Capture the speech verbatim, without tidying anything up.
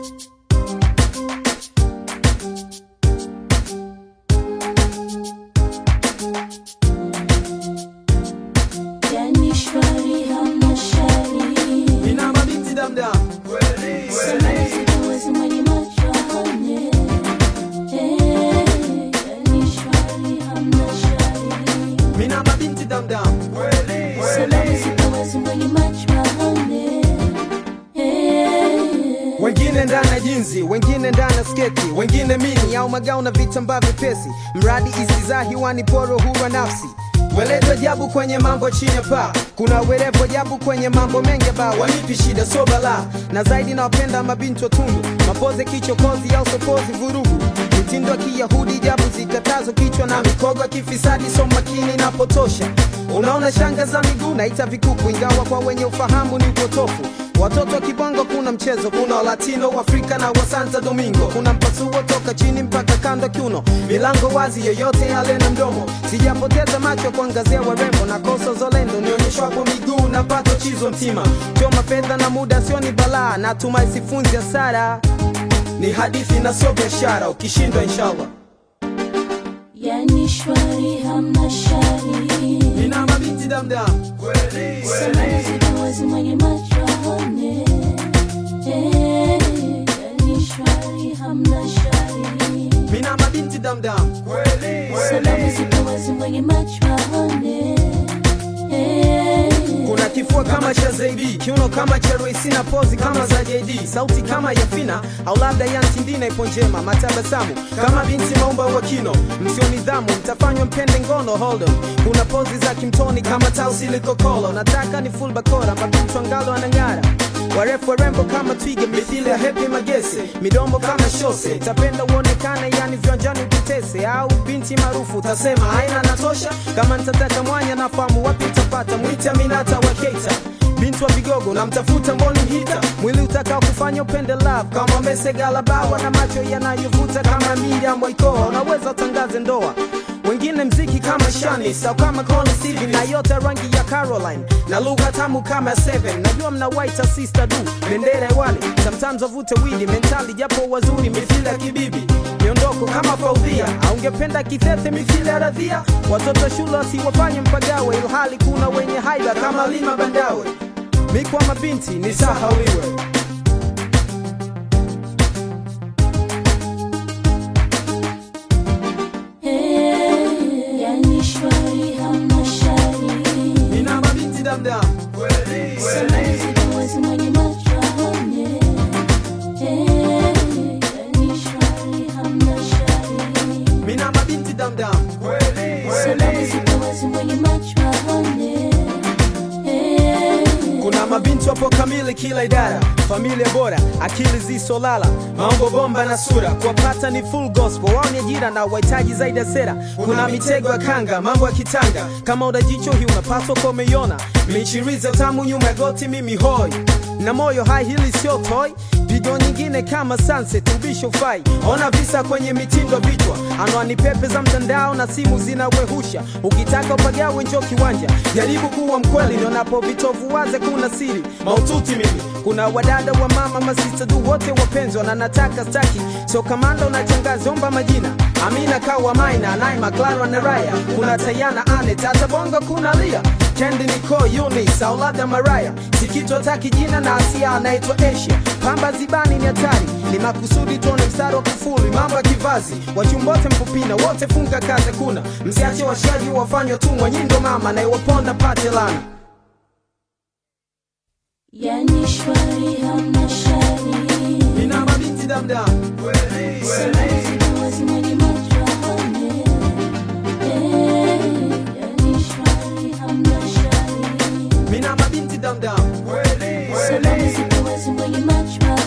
Yani shwari hamna shari. Mina mabinti damdam kweli Salamu zitawezi mwenye macho aone. Yani shwari hamna shari. Mina mabinti damdam kweli Salamu zitawezi mwenye macho aone. wengine ndana jinzi, wengine ndana sketi, wengine mini au magao na vitambaa vipesi, mradi isizahi wani poro huwa nafsi. Weleto jabu kwenye mambo chini pa, kuna werevo jabu kwenye mambo mengi ba, wanipi shida so bala. Na zaidi na wapenda mabinti tundu, mapoze kichokozi au sopozi vurugu, mitindo kiyahudi jabu zikatazo kichwa na mikogo kifisadi so makini na potosha. Unaona shanga za miguu naita vikuku, ingawa kwa wenye ufahamu ni upotofu. Watoto kibongo kuna mchezo, kuna Latino, Afrika na wa Santo Domingo. Kuna mpasuo toka chini mpaka kando kiuno, milango wazi yoyote yale na mdomo. Sijapoteza macho kuangazia warembo na kosa zolendo, nionyeshwa kwa miguu na pato chizo mtima. Choma fedha na muda sio ni balaa, natumai sifunzi hasara. Ni hadithi na sio biashara, ukishindwa inshallah. Yani shwari hamna shari. Nina mabinti damdam kweli Salamu zitawezi mwenye macho aone. Yani shwari hamna shari. Mina mabinti damdam kweli Salamu zitawezi mwenye macho aone. kuna kifua kama cha Zaidi, kiuno kama cha Royce na pozi kama za J D, sauti kama ya Fina au labda ya Ntindina ipo njema, matabasamu kama binti maumba wa kino. Msio nidhamu mtafanywa mpende ngono hold on. Kuna pozi za kimtoni kama tausi likokolo, nataka ni full bakora mabinti angalo anangara. Warefu warembo kama twiga mithili ya Happy Magese, midombo kama shose, tapenda uonekane yani viwanjani utese. Au binti maarufu utasema haina natosha, kama nitataka mwanya na famu wapi utapata, mwite Aminata wa Keita. Binti wa vigogo na mtafuta mboni hita, mwili utakao kufanya upende love kama Mesegala bawa, na macho yanayovuta kama Miriam Waikoa, unaweza utangaze ndoa. Wengine mziki kama Shanice au kama Connie Stevie, na yote rangi ya Caroline na lugha tamu kama Seven. Najua mna white sister du bendera wale, sometimes wavute widi mentali japo wazuri mithili ya kibibi. Miondoko kama Faudhia au ungependa kitete mithili ya Radhia. Watoto shule wasiwafanye mpagawe, ilhali kuna wenye haiba kama Lima Bandawe. Mikwa mabinti ni sahawiwe. Yani shwari hamna shari. Nina mabinti damdam kweli Salamu zitawezi mwenye macho aone. Yani shwari hamna shari. Mina mabinti damdam kweli Salamu zitawezi mwenye macho aone. kuna mabinti wapo kamili kila idara, familia bora, akili zisolala, maombo bomba na sura, kuwapata ni full gospel, wao ni ajira na wahitaji zaidi ya sera. Kuna mitego ya kanga, mambo ya kitanga, kama udajicho hii unapaswa kwa umeiona. Michiriza tamu nyuma ya goti mimi hoi, na moyo hai hili sio toy. Pigo nyingine kama sunset ubisho fai, ona visa kwenye mitindo vichwa, anwani pepe za mtandao na simu zinawehusha. Ukitaka upagawe njoo kiwanja, jaribu kuwa mkweli, nionapo vitovu waze kuna siri maututi mimi. Kuna wadada wa mama masista du wote wapenzi wananataka staki, so kamanda unachangazi omba majina Amina kawa Maina, Naima, Clara na Raya. Kuna Tayana, Ane, Tata Bongo, kuna Lia, Candy, Nicole, Eunice, au labda Mariah. Sikitwa taki jina na Asia anaitwa Asia. Pamba zibani ni hatari, ni makusudi tuone mstari wa kufuli. Mambo ya kivazi, wachumbote mpupina, wote funga kaze kuna. Msiache washaji wafanywa tumwa, nyindo mama na iwaponda pate lana. Yani shwari hamna shari. Nina mabinti damdam kweli Salamu zitawezi mwenye macho aone. Yani shwari hamna shari. Mina mabinti damdam kweli Salamu zitawezi mwenye macho